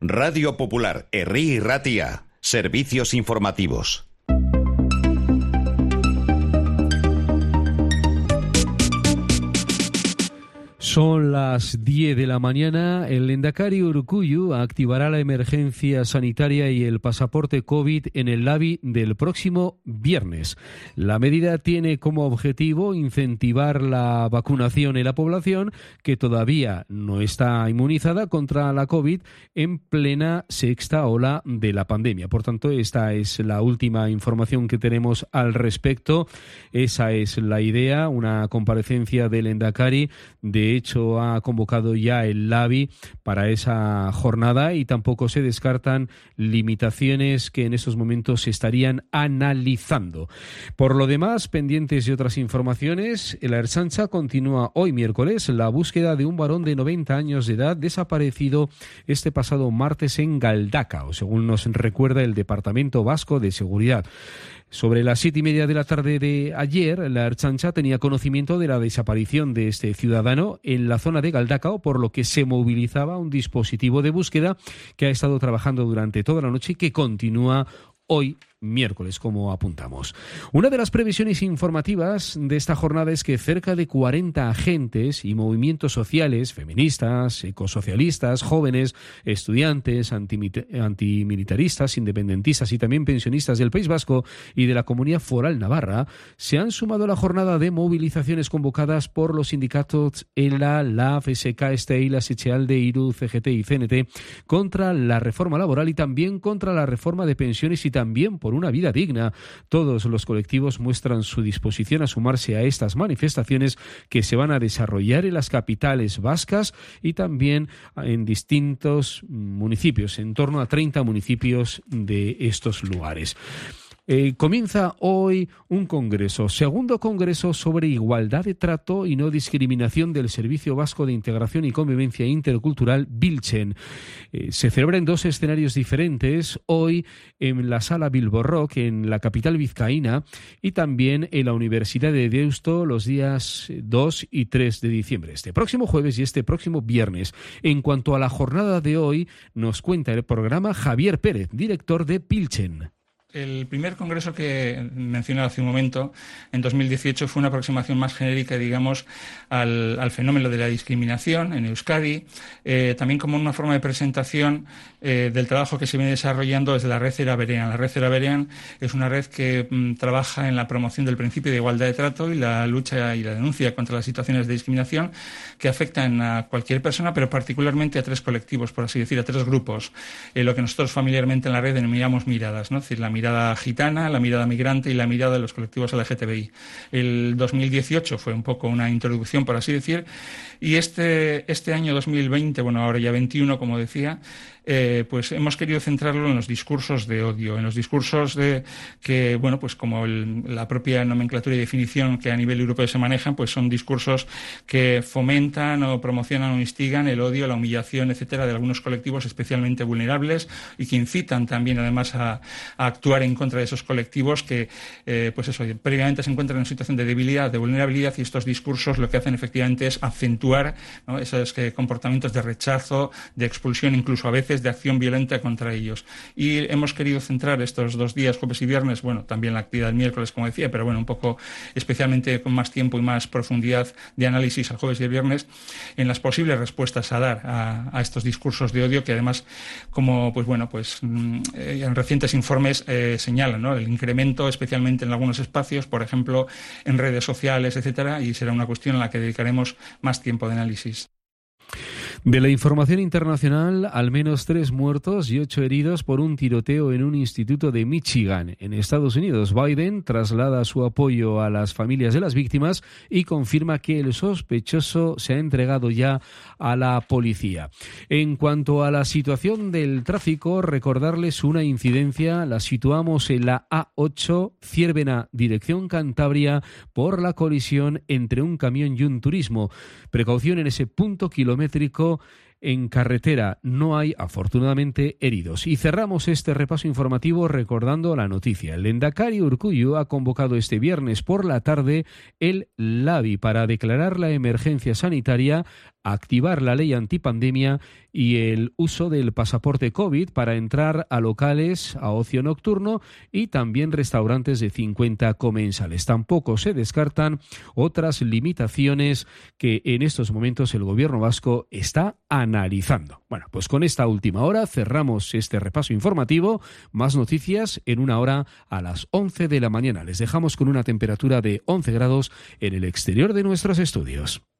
Radio Popular, Herri y Ratia. Servicios informativos. Son las 10 de la mañana. El Lehendakari Urkullu activará la emergencia sanitaria y el pasaporte COVID en el Labi del próximo viernes. La medida tiene como objetivo incentivar la vacunación en la población que todavía no está inmunizada contra la COVID en plena sexta ola de la pandemia. Por tanto, esta es la última información que tenemos al respecto. Esa es la idea, una comparecencia del Lehendakari. De hecho, ha convocado ya el Labi para esa jornada y tampoco se descartan limitaciones que en estos momentos se estarían analizando. Por lo demás, pendientes de otras informaciones, la Ertzaintza continúa hoy miércoles la búsqueda de un varón de 90 años de edad desaparecido este pasado martes en Galdacao, según nos recuerda el Departamento Vasco de Seguridad. Sobre las 7:30 de la tarde de ayer, la Ertzaintza tenía conocimiento de la desaparición de este ciudadano en la zona de Galdacao, por lo que se movilizaba un dispositivo de búsqueda que ha estado trabajando durante toda la noche y que continúa hoy miércoles, como apuntamos. Una de las previsiones informativas de esta jornada es que cerca de 40 agentes y movimientos sociales, feministas, ecosocialistas, jóvenes, estudiantes, antimilitaristas, independentistas y también pensionistas del País Vasco y de la Comunidad Foral Navarra se han sumado a la jornada de movilizaciones convocadas por los sindicatos ELA, LAF, SK, STEI, la Sechealde, IRU, CGT y CNT contra la reforma laboral y también contra la reforma de pensiones y también por una vida digna. Todos los colectivos muestran su disposición a sumarse a estas manifestaciones que se van a desarrollar en las capitales vascas y también en distintos municipios, en torno a 30 municipios de estos lugares. Comienza hoy un congreso, segundo congreso sobre igualdad de trato y no discriminación del Servicio Vasco de Integración y Convivencia Intercultural, Biltzen. Se celebra en dos escenarios diferentes, hoy en la Sala Bilbo Rock, en la capital vizcaína, y también en la Universidad de Deusto los días 2 y 3 de diciembre, este próximo jueves y este próximo viernes. En cuanto a la jornada de hoy, nos cuenta el programa Javier Pérez, director de Biltzen. El primer congreso que mencioné hace un momento, en 2018, fue una aproximación más genérica, digamos, al fenómeno de la discriminación en Euskadi, también como una forma de presentación del trabajo que se viene desarrollando desde la red Era Berean. La red Era Berean es una red que trabaja en la promoción del principio de igualdad de trato y la lucha y la denuncia contra las situaciones de discriminación que afectan a cualquier persona, pero particularmente a tres colectivos, por así decir, a tres grupos, lo que nosotros familiarmente en la red denominamos miradas, ¿no? Es decir, la mirada gitana, la mirada migrante y la mirada de los colectivos LGTBI. El 2018 fue un poco una introducción, por así decir, y este año 2020, bueno, ahora ya 21, como decía, pues hemos querido centrarlo en los discursos de odio, en los discursos de que, bueno, pues como la propia nomenclatura y definición que a nivel europeo se manejan, pues son discursos que fomentan o promocionan o instigan el odio, la humillación, etcétera, de algunos colectivos especialmente vulnerables y que incitan también, además, a actuar en contra de esos colectivos que, pues eso, previamente se encuentran en situación de debilidad, de vulnerabilidad, y estos discursos lo que hacen efectivamente es acentuar, ¿no?, esos comportamientos de rechazo, de expulsión, incluso a veces de acción violenta contra ellos. Y hemos querido centrar estos 2 días, jueves y viernes, bueno, también la actividad del miércoles, como decía, pero bueno, un poco especialmente con más tiempo y más profundidad de análisis al jueves y el viernes, en las posibles respuestas a dar a estos discursos de odio que además, como pues bueno, pues en recientes informes señalan, ¿no?, el incremento especialmente en algunos espacios, por ejemplo, en redes sociales, etcétera, y será una cuestión a la que dedicaremos más tiempo de análisis. De la información internacional, al menos 3 muertos y 8 heridos por un tiroteo en un instituto de Michigan, en Estados Unidos. Biden traslada su apoyo a las familias de las víctimas y confirma que el sospechoso se ha entregado ya a la policía. En cuanto a la situación del tráfico, recordarles una incidencia. La situamos en la A8, Ciervena, dirección Cantabria, por la colisión entre un camión y un turismo. Precaución en ese punto kilométrico. En carretera no hay, afortunadamente, heridos. Y cerramos este repaso informativo recordando la noticia. El Lehendakari Urkullu ha convocado este viernes por la tarde el Labi para declarar la emergencia sanitaria, activar la ley antipandemia y el uso del pasaporte COVID para entrar a locales a ocio nocturno y también restaurantes de 50 comensales. Tampoco se descartan otras limitaciones que en estos momentos el gobierno vasco está analizando. Bueno, pues con esta última hora cerramos este repaso informativo. Más noticias en una hora a las 11 de la mañana. Les dejamos con una temperatura de 11 grados en el exterior de nuestros estudios.